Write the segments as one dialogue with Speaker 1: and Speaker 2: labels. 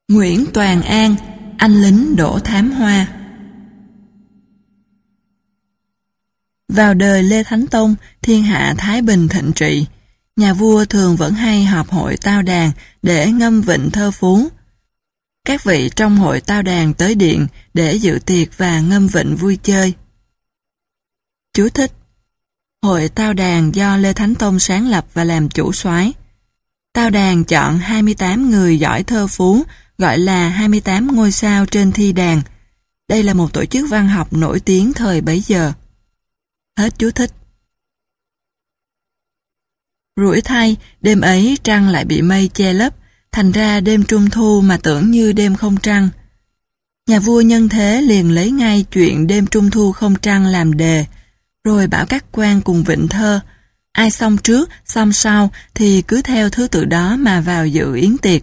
Speaker 1: Nguyễn Toàn An, anh lính đổ thám hoa. Vào đời Lê Thánh Tông, thiên hạ thái bình thịnh trị. Nhà vua thường vẫn hay họp hội tao đàn để ngâm vịnh thơ phú. Các vị trong hội tao đàn tới điện để dự tiệc và ngâm vịnh vui chơi. Chú thích: Hội tao đàn do Lê Thánh Tông sáng lập và làm chủ soái. Tao đàn chọn 28 người giỏi thơ phú, gọi là 28 ngôi sao trên thi đàn. Đây là một tổ chức văn học nổi tiếng thời bấy giờ. Hết chú thích. Rủi thay, đêm ấy trăng lại bị mây che lấp, thành ra đêm trung thu mà tưởng như đêm không trăng. Nhà vua nhân thế liền lấy ngay chuyện đêm trung thu không trăng làm đề, rồi bảo các quan cùng vịnh thơ, ai xong trước, xong sau thì cứ theo thứ tự đó mà vào dự yến tiệc.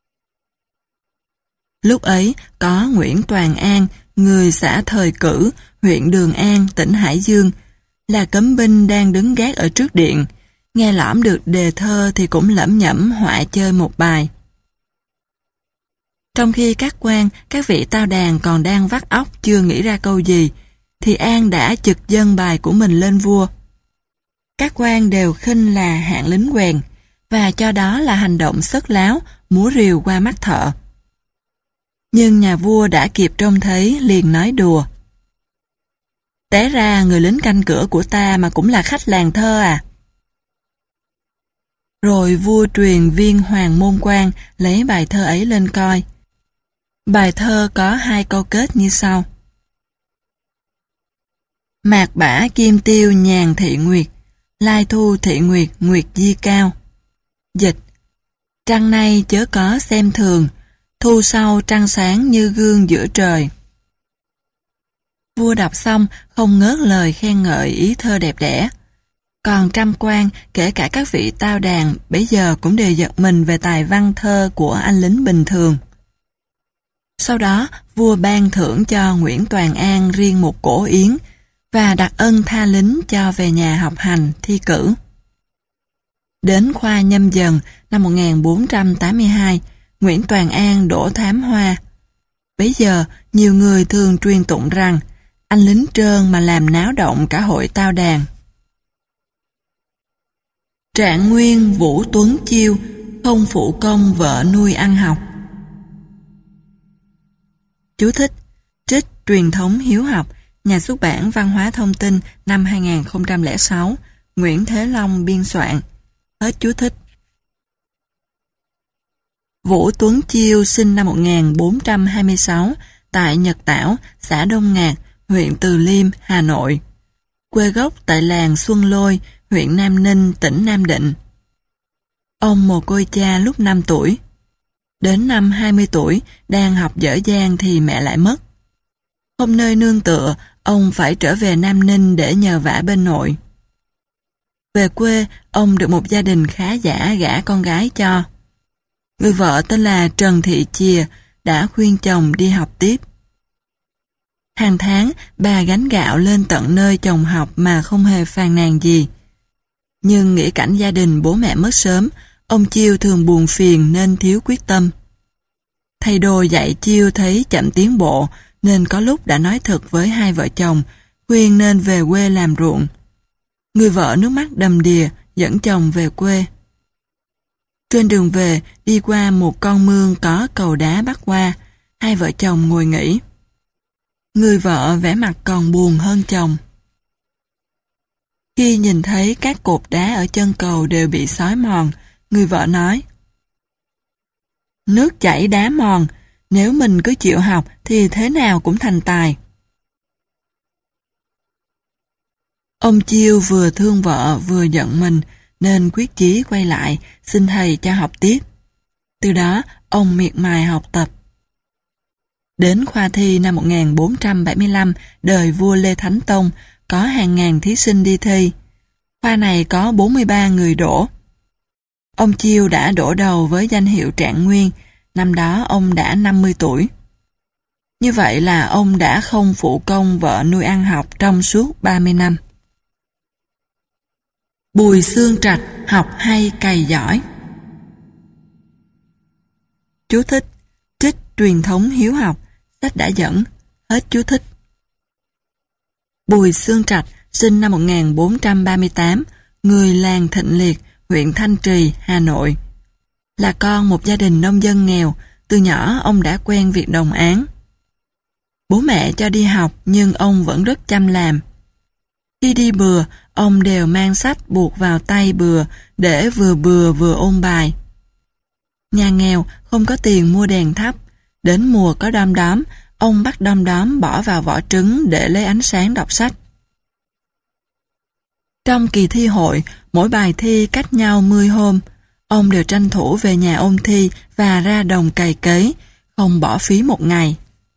Speaker 1: Lúc ấy có Nguyễn Toàn An, người xã Thời Cử, huyện Đường An, tỉnh Hải Dương, là cấm binh đang đứng gác ở trước điện, nghe lõm được đề thơ thì cũng lẩm nhẩm họa chơi một bài. Trong khi các quan, các vị tao đàn còn đang vắt óc chưa nghĩ ra câu gì, thì An đã chực dâng bài của mình lên vua. Các quan đều khinh là hạng lính quèn, và cho đó là hành động sất láo, múa rìu qua mắt thợ. Nhưng nhà vua đã kịp trông thấy, liền nói đùa: Té ra người lính canh cửa của ta mà cũng là khách làng thơ à? Rồi vua truyền viên Hoàng Môn Quan lấy bài thơ ấy lên coi. Bài thơ có 2 câu kết như sau: Mạc bả kim tiêu nhàn thị nguyệt, lai thu thị nguyệt nguyệt di cao. Dịch: Trăng nay chớ có xem thường, thu sau trăng sáng như gương giữa trời. Vua đọc xong không ngớt lời khen ngợi ý thơ đẹp đẽ. Còn trăm quan, kể cả các vị tao đàn, bấy giờ cũng đều giật mình về tài văn thơ của anh lính bình thường. Sau đó, vua ban thưởng cho Nguyễn Toàn An riêng một cỗ yến và đặc ân tha lính cho về nhà học hành, thi cử. Đến khoa Nhâm Dần năm 1482, Nguyễn Toàn An đổ thám hoa. Bấy giờ, nhiều người thường truyền tụng rằng anh lính trơn mà làm náo động cả hội tao đàn. Trạng nguyên Vũ Tuấn Chiêu, không phụ công vợ nuôi ăn học. Chú thích: Trích Truyền thống hiếu học, nhà xuất bản Văn hóa Thông tin năm 2006, Nguyễn Thế Long biên soạn. Hết chú thích. Vũ Tuấn Chiêu sinh năm 1426 tại Nhật Tảo, xã Đông Ngạc, huyện Từ Liêm, Hà Nội. Quê gốc tại làng Xuân Lôi, huyện Nam Ninh, tỉnh Nam Định. Ông mồ côi cha lúc 5 tuổi. Đến năm 20 tuổi, đang học dở dang thì mẹ lại mất. Không nơi nương tựa, ông phải trở về Nam Ninh để nhờ vả bên nội. Về quê, ông được một gia đình khá giả gả con gái cho. Người vợ tên là Trần Thị Chìa đã khuyên chồng đi học tiếp. Hàng tháng, bà gánh gạo lên tận nơi chồng học mà không hề phàn nàn gì. Nhưng nghĩ cảnh gia đình bố mẹ mất sớm, ông Chiêu thường buồn phiền nên thiếu quyết tâm. Thầy đồ dạy Chiêu thấy chậm tiến bộ, nên có lúc đã nói thật với hai vợ chồng, khuyên nên về quê làm ruộng. Người vợ nước mắt đầm đìa, dẫn chồng về quê. Trên đường về, đi qua một con mương có cầu đá bắc qua, hai vợ chồng ngồi nghỉ. Người vợ vẻ mặt còn buồn hơn chồng. Khi nhìn thấy các cột đá ở chân cầu đều bị xói mòn, người vợ nói: Nước chảy đá mòn, nếu mình cứ chịu học thì thế nào cũng thành tài. Ông Chiêu vừa thương vợ vừa giận mình, nên quyết chí quay lại, xin thầy cho học tiếp. Từ đó, ông miệt mài học tập. Đến khoa thi năm 1475, đời vua Lê Thánh Tông, có hàng ngàn thí sinh đi thi. Khoa này có 43 người đỗ. Ông Chiêu đã đỗ đầu với danh hiệu trạng nguyên, năm đó ông đã 50 tuổi. Như vậy là ông đã không phụ công vợ nuôi ăn học trong suốt 30 năm. Bùi Xương Trạch học hay cày giỏi. Chú thích: Trích Truyền thống hiếu học, sách đã dẫn, hết chú thích. Bùi Xương Trạch, sinh năm 1438, người làng Thịnh Liệt, huyện Thanh Trì, Hà Nội. Là con một gia đình nông dân nghèo, từ nhỏ ông đã quen việc đồng áng. Bố mẹ cho đi học nhưng ông vẫn rất chăm làm. Khi đi bừa, ông đều mang sách buộc vào tay bừa để vừa bừa vừa ôn bài. Nhà nghèo không có tiền mua đèn thắp, đến mùa có đom đóm, ông bắt đom đóm bỏ vào vỏ trứng để lấy ánh sáng đọc sách. Trong kỳ thi hội, mỗi bài thi cách nhau 10 hôm, ông đều tranh thủ về nhà ôn thi và ra đồng cày cấy, không bỏ phí một ngày.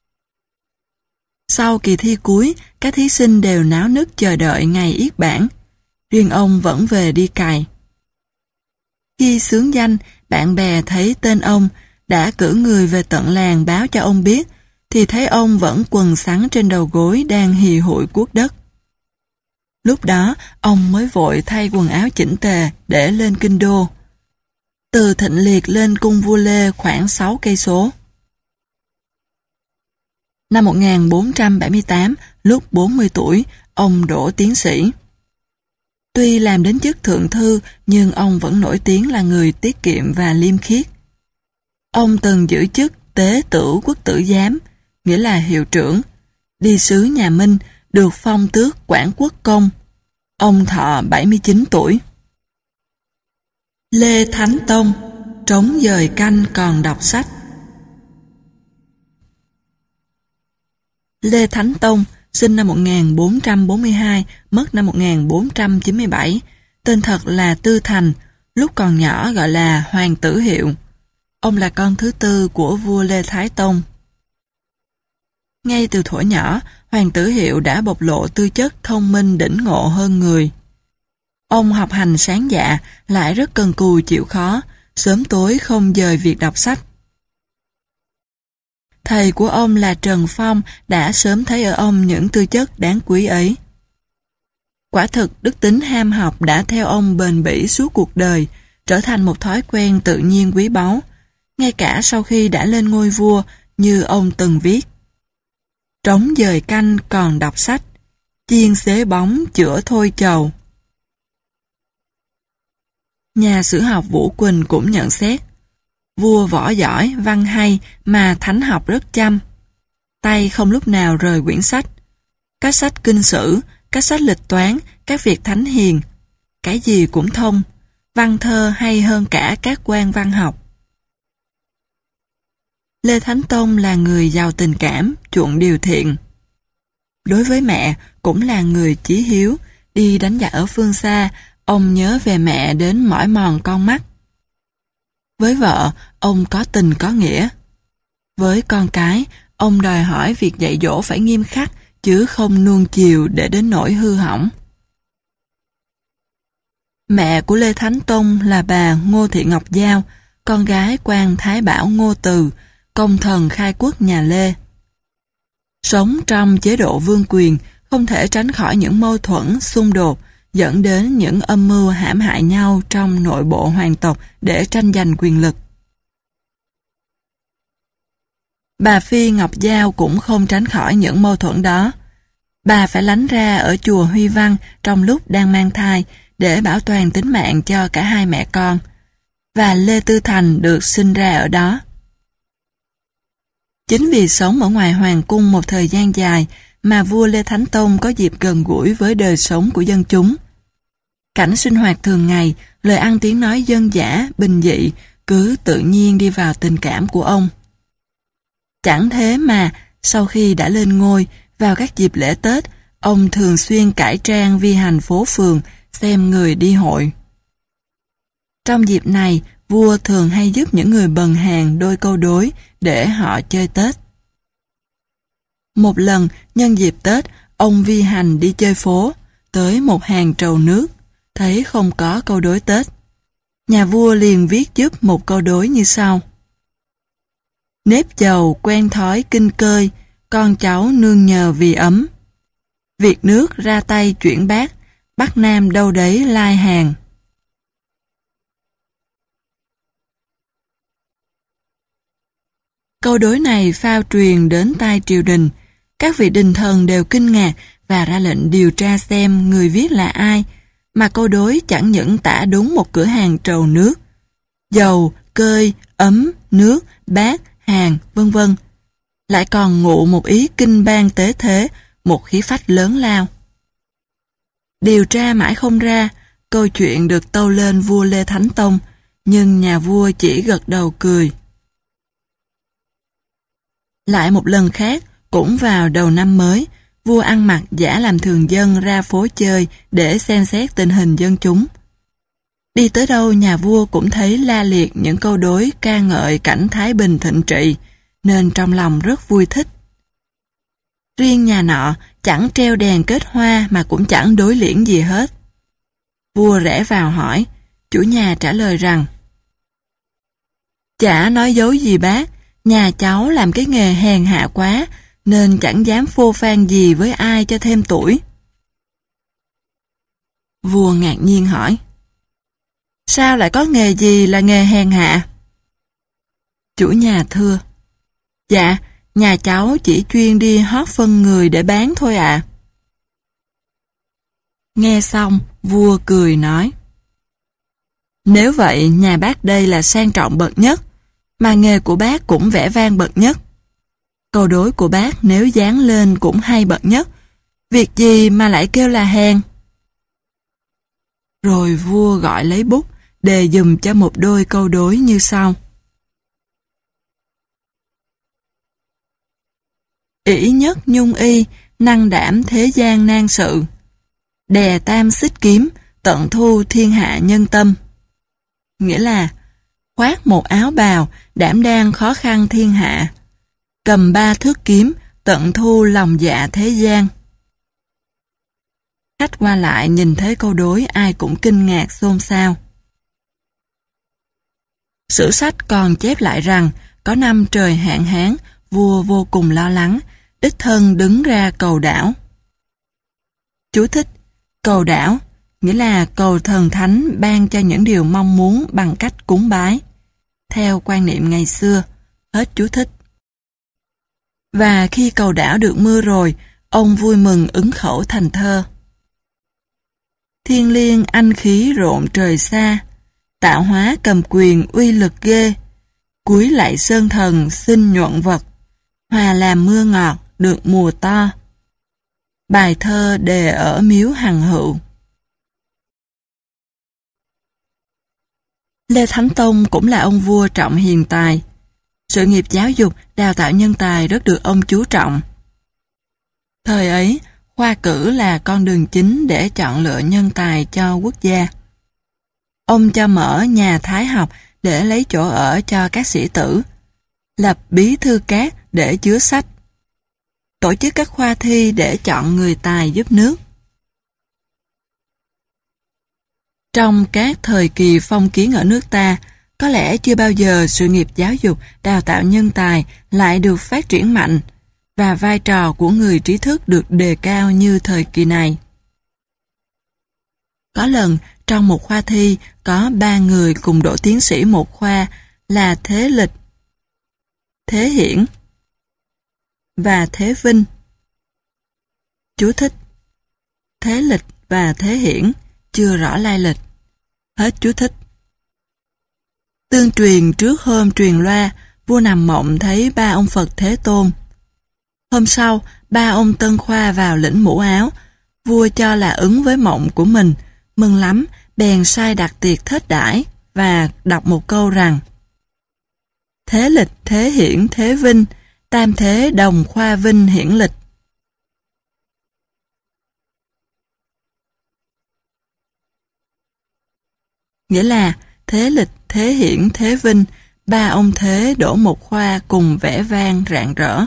Speaker 1: Sau kỳ thi cuối, các thí sinh đều náo nức chờ đợi ngày yết bảng. Riêng ông vẫn về đi cày. Khi xướng danh, bạn bè thấy tên ông, đã cử người về tận làng báo cho ông biết, thì thấy ông vẫn quần sắn trên đầu gối đang hì hụi cuốc đất. Lúc đó, ông mới vội thay quần áo chỉnh tề để lên kinh đô. Từ Thịnh Liệt lên cung vua Lê khoảng 6 cây số. Năm 1478, lúc 40 tuổi, ông đỗ tiến sĩ. Tuy làm đến chức thượng thư, nhưng ông vẫn nổi tiếng là người tiết kiệm và liêm khiết. Ông từng giữ chức tế tửu quốc tử giám, nghĩa là hiệu trưởng, đi sứ nhà Minh, được phong tước Quảng Quốc công. Ông thọ 79 tuổi. Lê Thánh Tông, trống dời canh còn đọc sách. Lê Thánh Tông, sinh năm 1442, mất năm 1497, tên thật là Tư Thành, lúc còn nhỏ gọi là Hoàng Tử Hiệu. Ông là con thứ tư của vua Lê Thái Tông. Ngay từ thuở nhỏ, Hoàng Tử Hiệu đã bộc lộ tư chất thông minh đỉnh ngộ hơn người. Ông học hành sáng dạ, lại rất cần cù chịu khó, sớm tối không dời việc đọc sách. Thầy của ông là Trần Phong đã sớm thấy ở ông những tư chất đáng quý ấy. Quả thực đức tính ham học đã theo ông bền bỉ suốt cuộc đời, trở thành một thói quen tự nhiên quý báu, ngay cả sau khi đã lên ngôi vua như ông từng viết. Trống dời canh còn đọc sách, chiên xế bóng chữa thôi chầu. Nhà sử học Vũ Quỳnh cũng nhận xét, vua võ giỏi, văn hay mà thánh học rất chăm. Tay không lúc nào rời quyển sách. Các sách kinh sử, các sách lịch toán, các việc thánh hiền. Cái gì cũng thông, văn thơ hay hơn cả các quan văn học. Lê Thánh Tông là người giàu tình cảm, chuộng điều thiện. Đối với mẹ, cũng là người chí hiếu, đi đánh giặc ở phương xa, ông nhớ về mẹ đến mỏi mòn con mắt. Với vợ, ông có tình có nghĩa. Với con cái, ông đòi hỏi việc dạy dỗ phải nghiêm khắc, chứ không nuông chiều để đến nỗi hư hỏng. Mẹ của Lê Thánh Tông là bà Ngô Thị Ngọc Giao, con gái quan Thái Bảo Ngô Từ, công thần khai quốc nhà Lê. Sống trong chế độ vương quyền, không thể tránh khỏi những mâu thuẫn, xung đột, dẫn đến những âm mưu hãm hại nhau trong nội bộ hoàng tộc để tranh giành quyền lực. Bà Phi Ngọc Giao cũng không tránh khỏi những mâu thuẫn đó. Bà phải lánh ra ở chùa Huy Văn trong lúc đang mang thai để bảo toàn tính mạng cho cả hai mẹ con, và Lê Tư Thành được sinh ra ở đó. Chính vì sống ở ngoài hoàng cung một thời gian dài mà vua Lê Thánh Tông có dịp gần gũi với đời sống của dân chúng. Cảnh sinh hoạt thường ngày, lời ăn tiếng nói dân dã, bình dị, cứ tự nhiên đi vào tình cảm của ông. Chẳng thế mà, sau khi đã lên ngôi, vào các dịp lễ Tết, ông thường xuyên cải trang vi hành phố phường, xem người đi hội. Trong dịp này, vua thường hay giúp những người bần hàn đôi câu đối để họ chơi Tết. Một lần, nhân dịp Tết, ông vi hành đi chơi phố, tới một hàng trầu nước, thấy không có câu đối Tết. Nhà vua liền viết giúp một câu đối như sau. Nếp chầu quen thói kinh cơi, con cháu nương nhờ vì ấm. Việc nước ra tay chuyển bát, Bắc Nam đâu đấy lai hàng. Câu đối này phao truyền đến tai triều đình. Các vị đình thần đều kinh ngạc và ra lệnh điều tra xem người viết là ai, mà câu đối chẳng những tả đúng một cửa hàng trầu nước, dầu, cơi, ấm, nước, bát, hàng, vân vân, lại còn ngụ một ý kinh ban tế thế, một khí phách lớn lao. Điều tra mãi không ra, câu chuyện được tâu lên vua Lê Thánh Tông, nhưng nhà vua chỉ gật đầu cười. Lại một lần khác, cũng vào đầu năm mới, vua ăn mặc giả làm thường dân ra phố chơi để xem xét tình hình dân chúng. Đi tới đâu nhà vua cũng thấy la liệt những câu đối ca ngợi cảnh thái bình thịnh trị, nên trong lòng rất vui thích. Riêng nhà nọ chẳng treo đèn kết hoa mà cũng chẳng đối liễn gì hết. Vua rẽ vào hỏi, chủ nhà trả lời rằng: chả nói dối gì bác, nhà cháu làm cái nghề hèn hạ quá, nên chẳng dám phô phan gì với ai cho thêm tuổi. Vua ngạc nhiên hỏi: sao lại có nghề gì là nghề hèn hạ? Chủ nhà thưa: dạ, nhà cháu chỉ chuyên đi hót phân người để bán thôi ạ. Nghe xong, vua cười nói: nếu vậy, nhà bác đây là sang trọng bậc nhất, mà nghề của bác cũng vẻ vang bậc nhất. Câu đối của bác nếu dán lên cũng hay bậc nhất, việc gì mà lại kêu là hèn? Rồi vua gọi lấy bút, đề dùm cho một đôi câu đối như sau: ỷ nhất nhung y, năng đảm thế gian nan sự. Đè tam xích kiếm, tận thu thiên hạ nhân tâm. Nghĩa là khoác một áo bào, đảm đang khó khăn thiên hạ. Cầm 3 thước kiếm, tận thu lòng dạ thế gian. Khách qua lại nhìn thấy câu đối ai cũng kinh ngạc xôn xao. Sử sách còn chép lại rằng, có năm trời hạn hán, vua vô cùng lo lắng, đích thân đứng ra cầu đảo. Chú thích: cầu đảo nghĩa là cầu thần thánh ban cho những điều mong muốn bằng cách cúng bái, theo quan niệm ngày xưa. Hết chú thích. Và khi cầu đảo được mưa rồi, ông vui mừng ứng khẩu thành thơ: thiên liêng anh khí rộn trời xa, tạo hóa cầm quyền uy lực ghê, cúi lạy sơn thần xin nhuận vật, hòa làm mưa ngọt được mùa to. Bài thơ đề ở miếu hằng hữu. Lê Thánh Tông cũng là ông vua trọng hiền tài. Sự nghiệp giáo dục, đào tạo nhân tài rất được ông chú trọng. Thời ấy, khoa cử là con đường chính để chọn lựa nhân tài cho quốc gia. Ông cho mở nhà thái học để lấy chỗ ở cho các sĩ tử, lập bí thư cát để chứa sách, tổ chức các khoa thi để chọn người tài giúp nước. Trong các thời kỳ phong kiến ở nước ta, có lẽ chưa bao giờ sự nghiệp giáo dục, đào tạo nhân tài lại được phát triển mạnh, và vai trò của người trí thức được đề cao như thời kỳ này. Có lần, trong một khoa thi, có 3 người cùng đỗ tiến sĩ một khoa là Thế Lịch, Thế Hiển và Thế Vinh. Chú thích: Thế Lịch và Thế Hiển chưa rõ lai lịch. Hết chú thích. Tương truyền trước hôm truyền loa, vua nằm mộng thấy 3 ông Phật Thế Tôn. Hôm sau, 3 ông tân khoa vào lĩnh mũ áo. Vua cho là ứng với mộng của mình, mừng lắm, bèn sai đặt tiệc thết đãi và đọc một câu rằng: Thế Lịch, Thế Hiển, Thế Vinh, tam thế đồng khoa vinh hiển lịch. Nghĩa là Thế Lịch, Thế Hiển, Thế Vinh, 3 ông thế đỗ một khoa cùng vẻ vang rạng rỡ.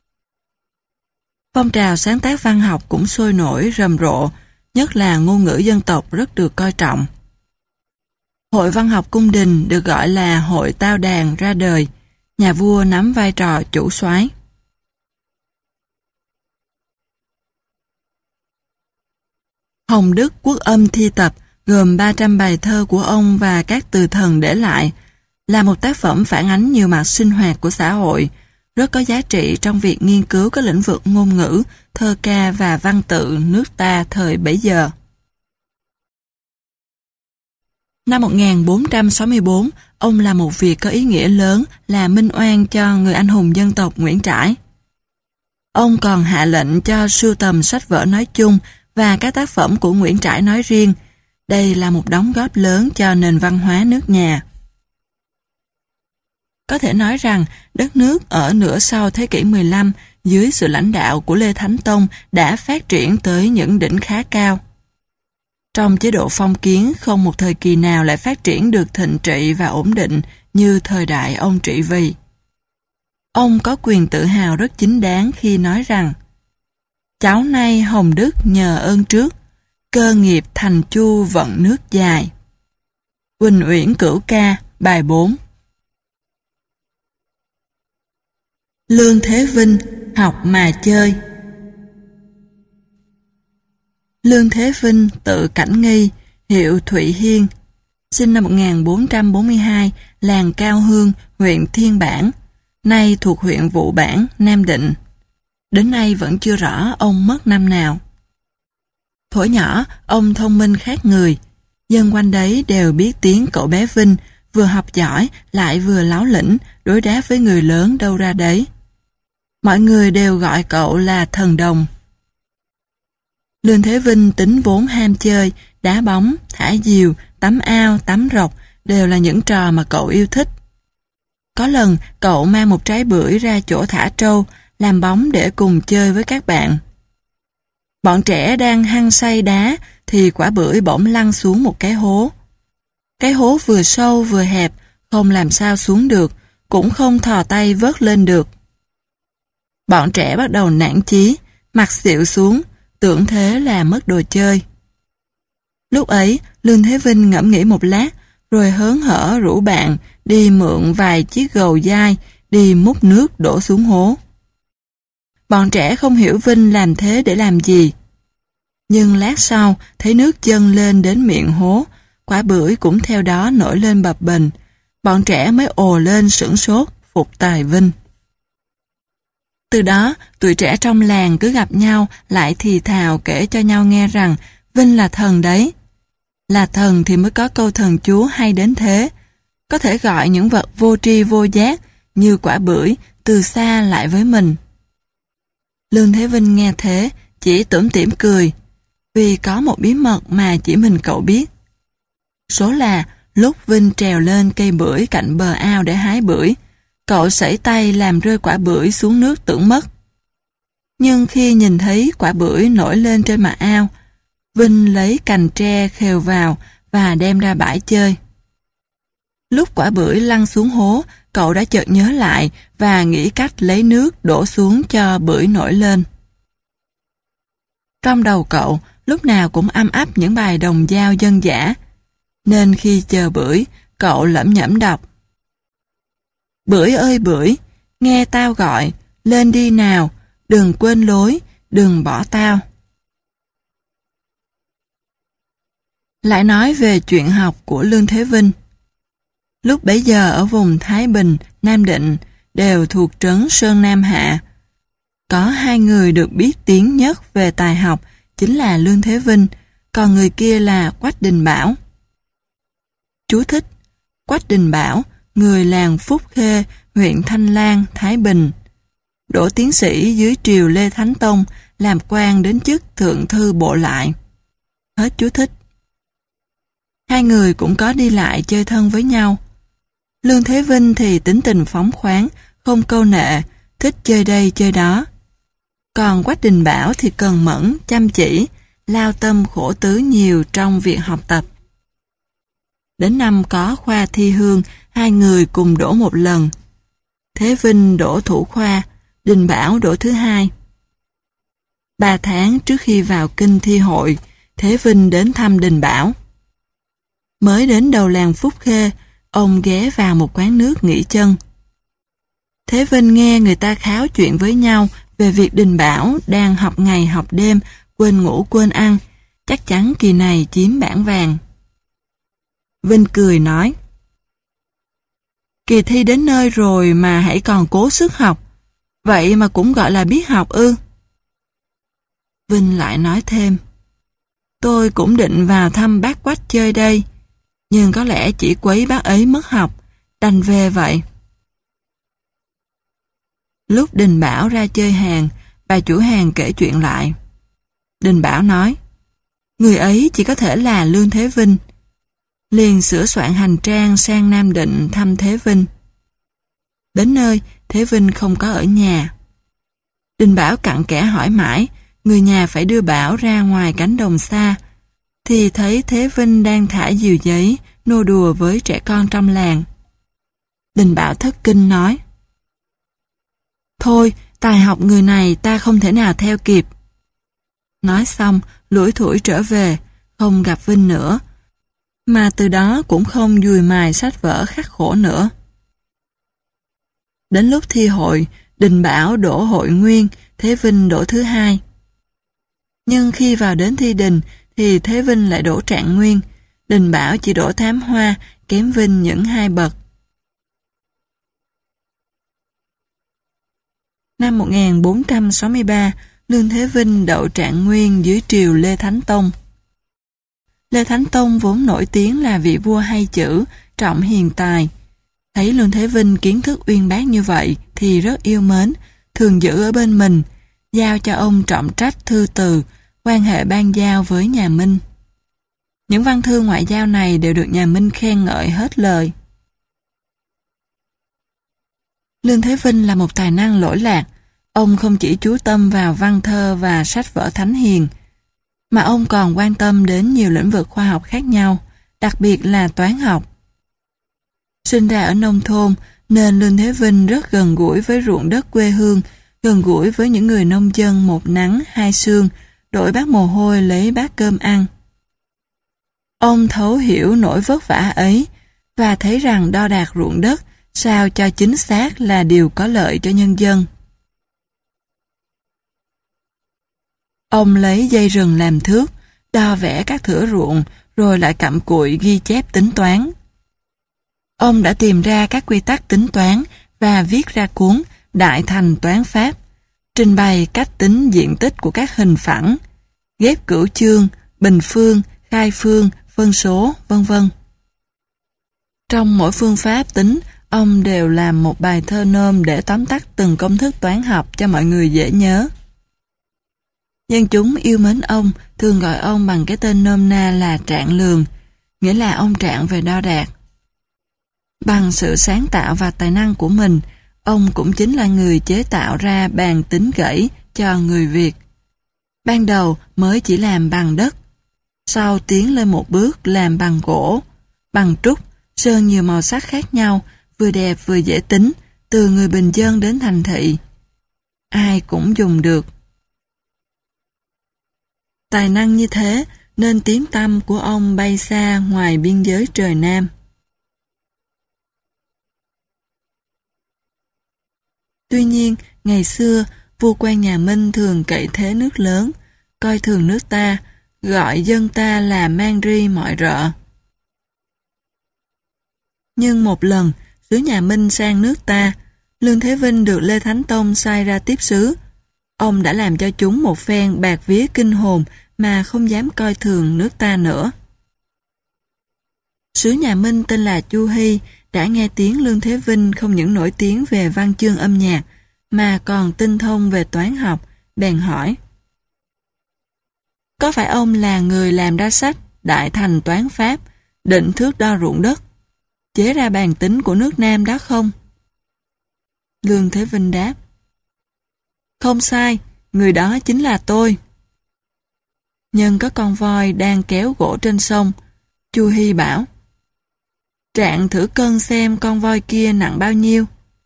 Speaker 1: Phong trào sáng tác văn học cũng sôi nổi rầm rộ, nhất là ngôn ngữ dân tộc rất được coi trọng. Hội văn học cung đình được gọi là Hội Tao Đàn ra đời, nhà vua nắm vai trò chủ soái. Hồng Đức Quốc Âm thi tập gồm 300 bài thơ của ông và các từ thần để lại, là một tác phẩm phản ánh nhiều mặt sinh hoạt của xã hội, rất có giá trị trong việc nghiên cứu các lĩnh vực ngôn ngữ, thơ ca và văn tự nước ta thời bấy giờ. Năm 1464, ông làm một việc có ý nghĩa lớn là minh oan cho người anh hùng dân tộc Nguyễn Trãi. Ông còn hạ lệnh cho sưu tầm sách vở nói chung và các tác phẩm của Nguyễn Trãi nói riêng. Đây là một đóng góp lớn cho nền văn hóa nước nhà. Có thể nói rằng, đất nước ở nửa sau thế kỷ 15 dưới sự lãnh đạo của Lê Thánh Tông đã phát triển tới những đỉnh khá cao. Trong chế độ phong kiến, không một thời kỳ nào lại phát triển được thịnh trị và ổn định như thời đại ông trị vì. Ông có quyền tự hào rất chính đáng khi nói rằng: cháu nay hồng đức nhờ ơn trước, cơ nghiệp thành chu vận nước dài. Quỳnh Uyển Cửu Ca, bài 4. Lương Thế Vinh, học mà chơi. Lương Thế Vinh tự Cảnh Nghi, hiệu Thụy Hiên, sinh năm 1442, làng Cao Hương, huyện Thiên Bản, nay thuộc huyện Vụ Bản, Nam Định. Đến nay vẫn chưa rõ ông mất năm nào. Thuở nhỏ, ông thông minh khác người. Dân quanh đấy đều biết tiếng cậu bé Vinh, vừa học giỏi lại vừa láo lĩnh, đối đáp với người lớn đâu ra đấy. Mọi người đều gọi cậu là thần đồng. Lương Thế Vinh tính vốn ham chơi, đá bóng, thả diều, tắm ao, tắm rọc đều là những trò mà cậu yêu thích. Có lần cậu mang một trái bưởi ra chỗ thả trâu, làm bóng để cùng chơi với các bạn. Bọn trẻ đang hăng say đá thì quả bưởi bỗng lăn xuống một cái hố. Cái hố vừa sâu vừa hẹp, không làm sao xuống được, cũng không thò tay vớt lên được. Bọn trẻ bắt đầu nản chí, mặt xịu xuống, tưởng thế là mất đồ chơi. Lúc ấy, Lương Thế Vinh ngẫm nghĩ một lát, rồi hớn hở rủ bạn đi mượn vài chiếc gầu dai, đi múc nước đổ xuống hố. Bọn trẻ không hiểu Vinh làm thế để làm gì. Nhưng lát sau, thấy nước dâng lên đến miệng hố, quả bưởi cũng theo đó nổi lên bập bềnh. Bọn trẻ mới ồ lên sửng sốt, phục tài Vinh. Từ đó, tụi trẻ trong làng cứ gặp nhau lại thì thào kể cho nhau nghe rằng Vinh là thần đấy. Là thần thì mới có câu thần chú hay đến thế. Có thể gọi những vật vô tri vô giác như quả bưởi từ xa lại với mình. Lương Thế Vinh nghe thế, chỉ tủm tỉm cười, vì có một bí mật mà chỉ mình cậu biết. Số là lúc Vinh trèo lên cây bưởi cạnh bờ ao để hái bưởi, cậu sẩy tay làm rơi quả bưởi xuống nước tưởng mất. Nhưng khi nhìn thấy quả bưởi nổi lên trên mặt ao, Vinh lấy cành tre khều vào và đem ra bãi chơi. Lúc quả bưởi lăn xuống hố, cậu đã chợt nhớ lại và nghĩ cách lấy nước đổ xuống cho bưởi nổi lên. Trong đầu cậu, lúc nào cũng âm ấp những bài đồng dao dân dã, nên khi chờ bưởi, cậu lẩm nhẩm đọc: Bưởi ơi bưởi, nghe tao gọi, lên đi nào, đừng quên lối, đừng bỏ tao. Lại nói về chuyện học của Lương Thế Vinh. Lúc bấy giờ ở vùng Thái Bình, Nam Định, đều thuộc trấn Sơn Nam Hạ. Có hai người được biết tiếng nhất về tài học, chính là Lương Thế Vinh, còn người kia là Quách Đình Bảo. Chú thích: Quách Đình Bảo, người làng Phúc Khê, huyện Thanh Lan, Thái Bình. Đỗ tiến sĩ dưới triều Lê Thánh Tông, làm quan đến chức thượng thư bộ lại. Hết chú thích. Hai người cũng có đi lại chơi thân với nhau. Lương Thế Vinh thì tính tình phóng khoáng, không câu nệ, thích chơi đây chơi đó. Còn Quách Đình Bảo thì cần mẫn, chăm chỉ, lao tâm khổ tứ nhiều trong việc học tập. Đến năm có khoa thi hương, hai người cùng đỗ một lần. Thế Vinh đỗ thủ khoa, Đình Bảo đỗ thứ hai. 3 tháng trước khi vào kinh thi hội, Thế Vinh đến thăm Đình Bảo. Mới đến đầu làng Phúc Khê, ông ghé vào một quán nước nghỉ chân. Thế Vinh nghe người ta kháo chuyện với nhau về việc Đình Bảo đang học ngày học đêm, quên ngủ quên ăn, chắc chắn kỳ này chiếm bảng vàng. Vinh cười nói: Kỳ thi đến nơi rồi mà hãy còn cố sức học. Vậy mà cũng gọi là biết học ư? Vinh lại nói thêm. Tôi cũng định vào thăm bác Quách chơi đây, nhưng có lẽ chỉ quấy bác ấy mất học, đành về vậy. Lúc Đình Bảo ra chơi hàng, bà chủ hàng kể chuyện lại. Đình Bảo nói, người ấy chỉ có thể là Lương Thế Vinh. Liền sửa soạn hành trang sang Nam Định thăm Thế Vinh. Đến nơi, Thế Vinh không có ở nhà. Đình Bảo cặn kẽ hỏi mãi, người nhà phải đưa Bảo ra ngoài cánh đồng xa, thì thấy Thế Vinh đang thả diều giấy, nô đùa với trẻ con trong làng. Đình Bảo thất kinh nói, thôi, tài học người này ta không thể nào theo kịp. Nói xong, lủi thủi trở về, không gặp Vinh nữa, mà từ đó cũng không dùi mài sách vở khắc khổ nữa. Đến lúc thi hội, Đình Bảo đỗ hội nguyên, Thế Vinh đỗ thứ hai. Nhưng khi vào đến thi đình, thì Thế Vinh lại đỗ trạng nguyên, Đình Bảo chỉ đỗ thám hoa, kém Vinh những 2 bậc. Năm 1463, Lương Thế Vinh đậu trạng nguyên dưới triều Lê Thánh Tông. Lê Thánh Tông vốn nổi tiếng là vị vua hay chữ, trọng hiền tài. Thấy Lương Thế Vinh kiến thức uyên bác như vậy thì rất yêu mến, thường giữ ở bên mình, giao cho ông trọng trách thư từ, quan hệ ban giao với nhà Minh. Những văn thư ngoại giao này đều được nhà Minh khen ngợi hết lời. Lương Thế Vinh là một tài năng lỗi lạc. Ông không chỉ chú tâm vào văn thơ và sách vở thánh hiền, mà ông còn quan tâm đến nhiều lĩnh vực khoa học khác nhau, đặc biệt là toán học. Sinh ra ở nông thôn, nên Lương Thế Vinh rất gần gũi với ruộng đất quê hương, gần gũi với những người nông dân một nắng hai sương, đổi bát mồ hôi lấy bát cơm ăn. Ông thấu hiểu nỗi vất vả ấy, và thấy rằng đo đạc ruộng đất sao cho chính xác là điều có lợi cho nhân dân. Ông lấy dây rừng làm thước, đo vẽ các thửa ruộng, rồi lại cặm cụi ghi chép tính toán. Ông đã tìm ra các quy tắc tính toán và viết ra cuốn Đại Thành Toán Pháp, trình bày cách tính diện tích của các hình phẳng, ghép cửu chương, bình phương, khai phương, phân số, vân vân. Trong mỗi phương pháp tính, ông đều làm một bài thơ nôm để tóm tắt từng công thức toán học cho mọi người dễ nhớ. Dân chúng yêu mến ông, thường gọi ông bằng cái tên nôm na là Trạng Lường, nghĩa là ông Trạng về đo đạc. Bằng sự sáng tạo và tài năng của mình, ông cũng chính là người chế tạo ra bàn tính gãy cho người Việt. Ban đầu mới chỉ làm bằng đất, sau tiến lên một bước làm bằng gỗ, bằng trúc, sơn nhiều màu sắc khác nhau, vừa đẹp vừa dễ tính, từ người bình dân đến thành thị. Ai cũng dùng được. Tài năng như thế nên tiếng tăm của ông bay xa ngoài biên giới trời Nam. Tuy nhiên, ngày xưa, vua quan nhà Minh thường cậy thế nước lớn, coi thường nước ta, gọi dân ta là mang ri mọi rợ. Nhưng một lần, sứ nhà Minh sang nước ta, Lương Thế Vinh được Lê Thánh Tông sai ra tiếp sứ. Ông đã làm cho chúng một phen bạc vía kinh hồn mà không dám coi thường nước ta nữa. Sứ nhà Minh tên là Chu Hy đã nghe tiếng Lương Thế Vinh không những nổi tiếng về văn chương âm nhạc, mà còn tinh thông về toán học, bèn hỏi. Có phải ông là người làm ra sách Đại Thành Toán Pháp, định thước đo ruộng đất, chế ra bàn tính của nước Nam đó không? Lương Thế Vinh đáp. Không sai, người đó chính là tôi. Nhân có con voi đang kéo gỗ trên sông, Chu Hy bảo. Trạng thử cân xem con voi kia nặng bao nhiêu.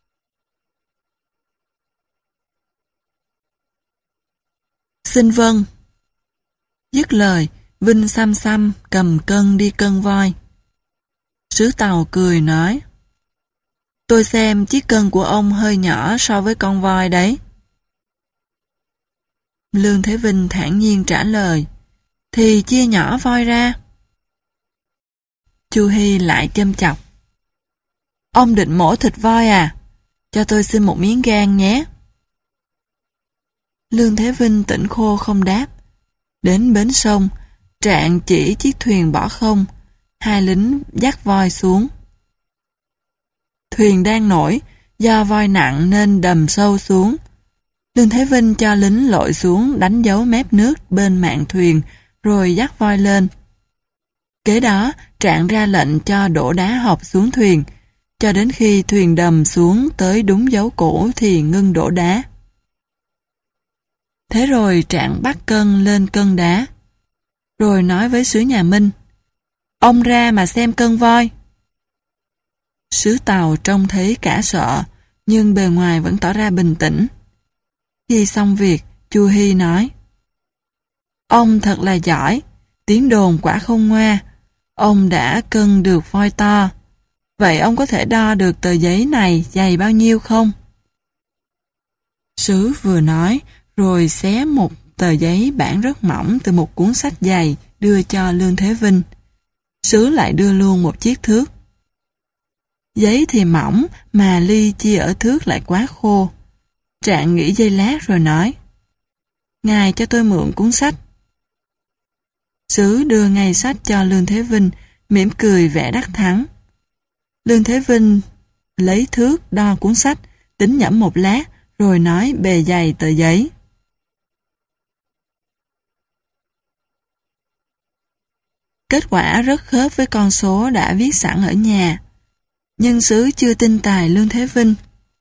Speaker 1: Xin vâng. Dứt lời, Vinh xăm xăm cầm cân đi cân voi. Sứ Tàu cười nói. Tôi xem chiếc cân của ông hơi nhỏ so với con voi đấy. Lương Thế Vinh thản nhiên trả lời. Thì chia nhỏ voi ra. Chu Hy lại châm chọc. Ông định mổ thịt voi à? Cho tôi xin một miếng gan nhé. Lương Thế Vinh tỉnh khô không đáp. Đến bến sông, Trạng chỉ chiếc thuyền bỏ không. Hai lính dắt voi xuống. Thuyền đang nổi, do voi nặng nên đầm sâu xuống. Lương Thế Vinh cho lính lội xuống đánh dấu mép nước bên mạn thuyền, rồi dắt voi lên. Kế đó, Trạng ra lệnh cho đổ đá hộc xuống thuyền, cho đến khi thuyền đầm xuống tới đúng dấu cổ thì ngưng đổ đá. Thế rồi Trạng bắt cân lên cân đá, rồi nói với sứ nhà Minh, ông ra mà xem cân voi. Sứ Tàu trông thấy cả sợ, nhưng bề ngoài vẫn tỏ ra bình tĩnh. Khi xong việc, Chu Hy nói, ông thật là giỏi, tiếng đồn quả không ngoa, ông đã cân được voi to. Vậy ông có thể đo được tờ giấy này dày bao nhiêu không? Sứ vừa nói, rồi xé một tờ giấy bản rất mỏng từ một cuốn sách dày đưa cho Lương Thế Vinh. Sứ lại đưa luôn một chiếc thước. Giấy thì mỏng mà ly chia ở thước lại quá khô. Trạng nghĩ giây lát rồi nói, ngài cho tôi mượn cuốn sách. Sứ đưa ngay sách cho Lương Thế Vinh, mỉm cười vẻ đắc thắng. Lương Thế Vinh lấy thước đo cuốn sách, tính nhẩm một lát, rồi nói bề dày tờ giấy. Kết quả rất khớp với con số đã viết sẵn ở nhà. Nhưng sứ chưa tin tài Lương Thế Vinh.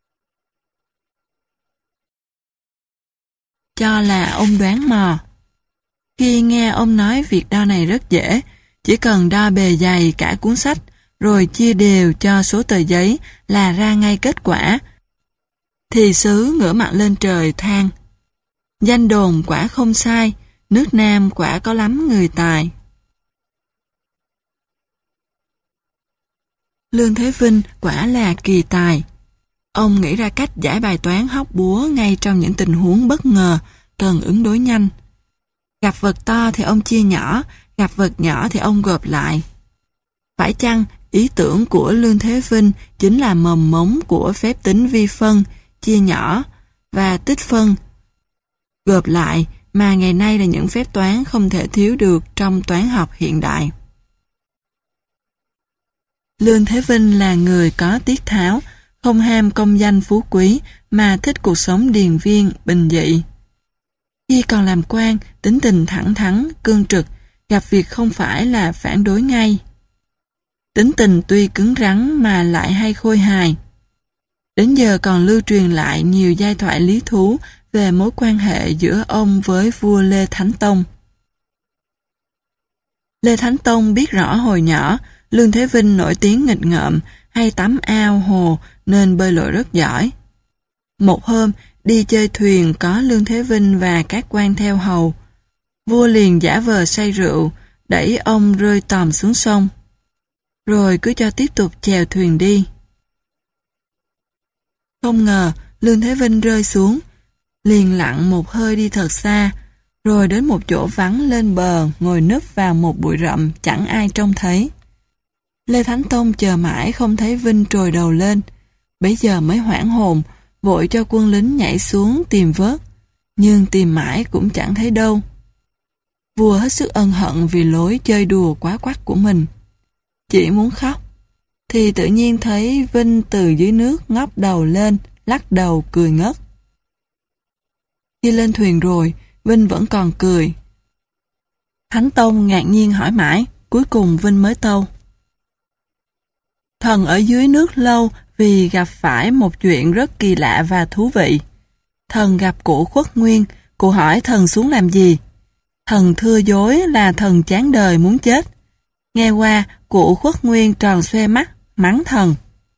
Speaker 1: Cho là ông đoán mò. Khi nghe ông nói việc đo này rất dễ, chỉ cần đo bề dày cả cuốn sách, rồi chia đều cho số tờ giấy là ra ngay kết quả, thì sứ ngửa mặt lên trời than, danh đồn quả không sai, nước Nam quả có lắm người tài. Lương Thế Vinh quả là kỳ tài. Ông nghĩ ra cách giải bài toán hóc búa ngay trong những tình huống bất ngờ, cần ứng đối nhanh. Gặp vật to thì ông chia nhỏ, gặp vật nhỏ thì ông gộp lại. Phải chăng ý tưởng của Lương Thế Vinh chính là mầm mống của phép tính vi phân, chia nhỏ và tích phân, gộp lại mà ngày nay là những phép toán không thể thiếu được trong toán học hiện đại. Lương Thế Vinh là người có tiết tháo, không ham công danh phú quý mà thích cuộc sống điền viên, bình dị. Khi còn làm quan, tính tình thẳng thắn, cương trực, gặp việc không phải là phản đối ngay. Tính tình tuy cứng rắn mà lại hay khôi hài. Đến giờ còn lưu truyền lại nhiều giai thoại lý thú về mối quan hệ giữa ông với vua Lê Thánh Tông. Lê Thánh Tông biết rõ hồi nhỏ, Lương Thế Vinh nổi tiếng nghịch ngợm, hay tắm ao hồ nên bơi lội rất giỏi. Một hôm, đi chơi thuyền có Lương Thế Vinh và các quan theo hầu. Vua liền giả vờ say rượu, đẩy ông rơi tòm xuống sông. Rồi cứ cho tiếp tục chèo thuyền đi. Không ngờ, Lương Thế Vinh rơi xuống, liền lặn một hơi đi thật xa, rồi đến một chỗ vắng lên bờ, ngồi núp vào một bụi rậm chẳng ai trông thấy. Lê Thánh Tông chờ mãi không thấy Vinh trồi đầu lên, bấy giờ mới hoảng hồn, vội cho quân lính nhảy xuống tìm vớt, nhưng tìm mãi cũng chẳng thấy đâu. Vua hết sức ân hận vì lối chơi đùa quá quắt của mình. Chỉ muốn khóc, thì tự nhiên thấy Vinh từ dưới nước ngóc đầu lên, lắc đầu cười ngất. Khi lên thuyền rồi, Vinh vẫn còn cười. Thánh Tông ngạc nhiên hỏi mãi, cuối cùng Vinh mới tâu. Thần ở dưới nước lâu vì gặp phải một chuyện rất kỳ lạ và thú vị. Thần gặp cụ Khuất Nguyên, cụ hỏi thần xuống làm gì. Thần thưa dối là thần chán đời muốn chết. Nghe qua, cụ Khuất Nguyên tròn xoe mắt, mắng thần.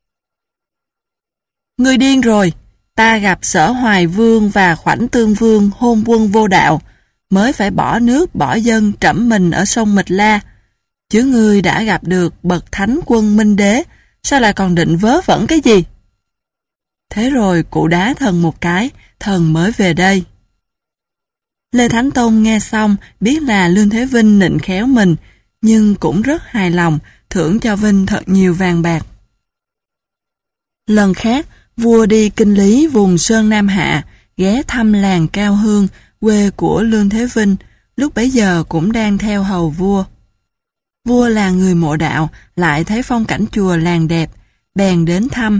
Speaker 1: Ngươi điên rồi, ta gặp Sở Hoài Vương và Khoảnh Tương Vương hôn quân vô đạo, mới phải bỏ nước bỏ dân trẫm mình ở sông Mịch La. Chứ ngươi đã gặp được bậc thánh quân Minh Đế, sao lại còn định vớ vẩn cái gì? Thế rồi cụ đá thần một cái, thần mới về đây. Lê Thánh Tông nghe xong, biết là Lương Thế Vinh nịnh khéo mình, nhưng cũng rất hài lòng, thưởng cho Vinh thật nhiều vàng bạc. Lần khác, vua đi kinh lý vùng Sơn Nam Hạ, ghé thăm làng Cao Hương, quê của Lương Thế Vinh, lúc bấy giờ cũng đang theo hầu vua. Vua là người mộ đạo, lại thấy phong cảnh chùa làng đẹp, bèn đến thăm.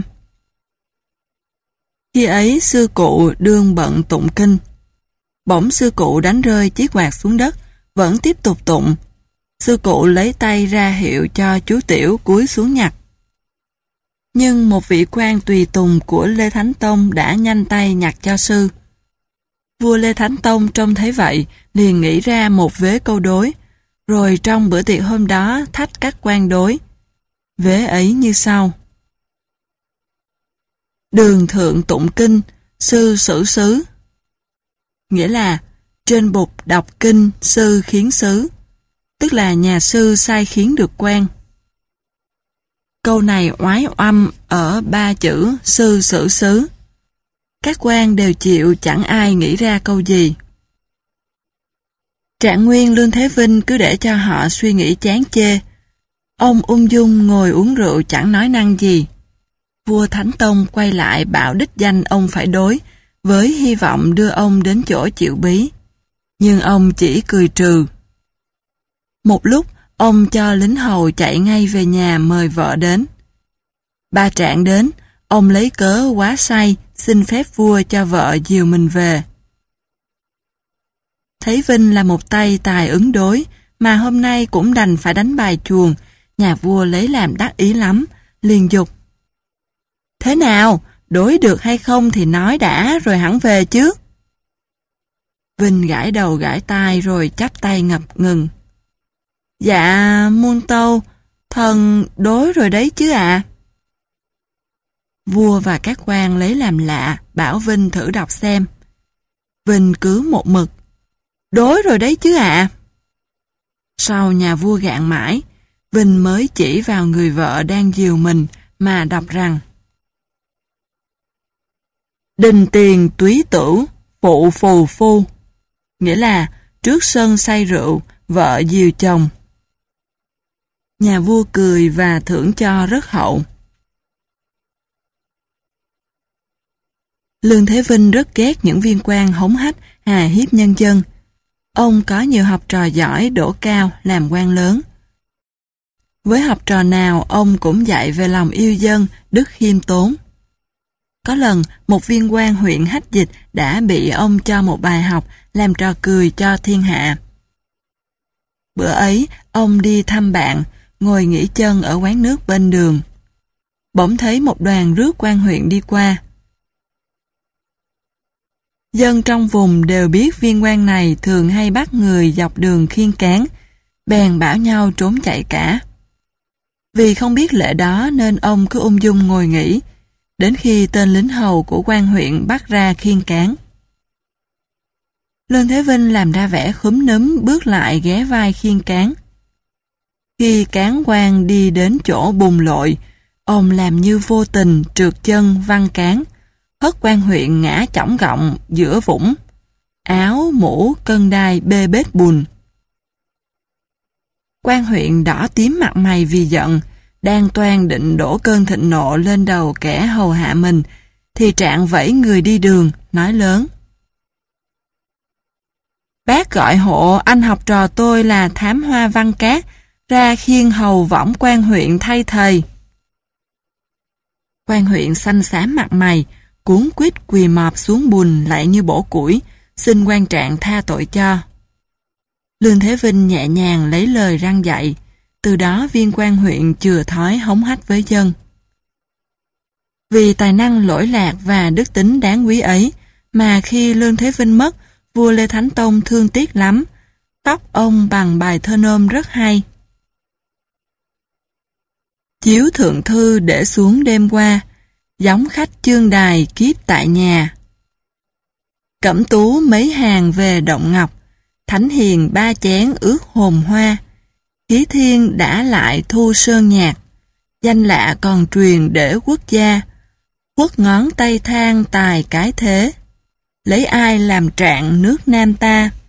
Speaker 1: Khi ấy sư cụ đương bận tụng kinh. Bỗng sư cụ đánh rơi chiếc quạt xuống đất, vẫn tiếp tục tụng. Sư cụ lấy tay ra hiệu cho chú Tiểu cúi xuống nhặt. Nhưng một vị quan tùy tùng của Lê Thánh Tông đã nhanh tay nhặt cho sư. Vua Lê Thánh Tông trông thấy vậy, liền nghĩ ra một vế câu đối, rồi trong bữa tiệc hôm đó thách các quan đối. Vế ấy như sau. Đường thượng tụng kinh, sư xử xứ. Nghĩa là, trên bục đọc kinh, sư khiến xứ. Tức là nhà sư sai khiến được quan. Câu này oái oăm ở 3 chữ sư xử xứ. Các quan đều chịu, chẳng ai nghĩ ra câu gì. Trạng nguyên Lương Thế Vinh cứ để cho họ suy nghĩ chán chê. Ông ung dung ngồi uống rượu chẳng nói năng gì. Vua Thánh Tông quay lại bảo đích danh ông phải đối, với hy vọng đưa ông đến chỗ chịu bí. Nhưng ông chỉ cười trừ. Một lúc, ông cho lính hầu chạy ngay về nhà mời vợ đến. Ba Trạng đến, ông lấy cớ quá say, xin phép vua cho vợ dìu mình về. Thấy Vinh là một tay tài ứng đối, mà hôm nay cũng đành phải đánh bài chuồng, nhà vua lấy làm đắc ý lắm, liền dục. Thế nào, đối được hay không thì nói đã rồi hẳn về chứ. Vinh gãi đầu gãi tai rồi chắp tay ngập ngừng. Dạ, muôn tâu, thần đối rồi đấy chứ ạ. Vua và các quan lấy làm lạ, bảo Vinh thử đọc xem. Vinh cứ một mực. Đối rồi đấy chứ ạ. Sau nhà vua gạn mãi, Vinh mới chỉ vào người vợ đang dìu mình mà đọc rằng: Đình tiền túy tửu, phụ phù phu. Nghĩa là trước sân say rượu, vợ dìu chồng. Nhà vua cười và thưởng cho rất hậu. Lương Thế Vinh rất ghét những viên quan hống hách, hà hiếp nhân dân. Ông có nhiều học trò giỏi, đỗ cao, làm quan lớn. Với học trò nào, ông cũng dạy về lòng yêu dân, đức khiêm tốn. Có lần, một viên quan huyện Hách Dịch đã bị ông cho một bài học làm trò cười cho thiên hạ. Bữa ấy, ông đi thăm bạn, ngồi nghỉ chân ở quán nước bên đường. Bỗng thấy một đoàn rước quan huyện đi qua. Dân trong vùng đều biết viên quan này thường hay bắt người dọc đường khiêng cán, bèn bảo nhau trốn chạy cả. Vì không biết lệ đó nên ông cứ ung dung ngồi nghỉ, đến khi tên lính hầu của quan huyện bắt ra khiêng cán. Lương Thế Vinh làm ra vẻ khúm núm bước lại ghé vai khiêng cán. Khi cán quan đi đến chỗ bùn lội, ông làm như vô tình trượt chân văng cán, hất quan huyện ngã chỏng gọng giữa vũng, áo, mũ, cân đai bê bết bùn. Quan huyện đỏ tím mặt mày vì giận, đang toan định đổ cơn thịnh nộ lên đầu kẻ hầu hạ mình, thì Trạng vẫy người đi đường, nói lớn. Bác gọi hộ anh học trò tôi là Thám Hoa Văn Cát, ra khiêng hầu võng quan huyện thay thầy. Quan huyện xanh xám mặt mày, cuống quýt quỳ mọp xuống bùn lại như bổ củi, xin quan Trạng tha tội cho. Lương Thế Vinh nhẹ nhàng lấy lời răn dạy, từ đó viên quan huyện chừa thói hống hách với dân. Vì tài năng lỗi lạc và đức tính đáng quý ấy, mà khi Lương Thế Vinh mất, vua Lê Thánh Tông thương tiếc lắm, tóc ông bằng bài thơ nôm rất hay. Chiếu thượng thư để xuống đêm qua, gióng khách chương đài kiếp tại nhà. Cẩm tú mấy hàng về động ngọc, thánh hiền ba chén ước hồn hoa. Khí thiên đã lại thu sơn nhạc, danh lạ còn truyền để quốc gia. Quất ngón tay thang tài cái thế, lấy ai làm trạng nước Nam ta.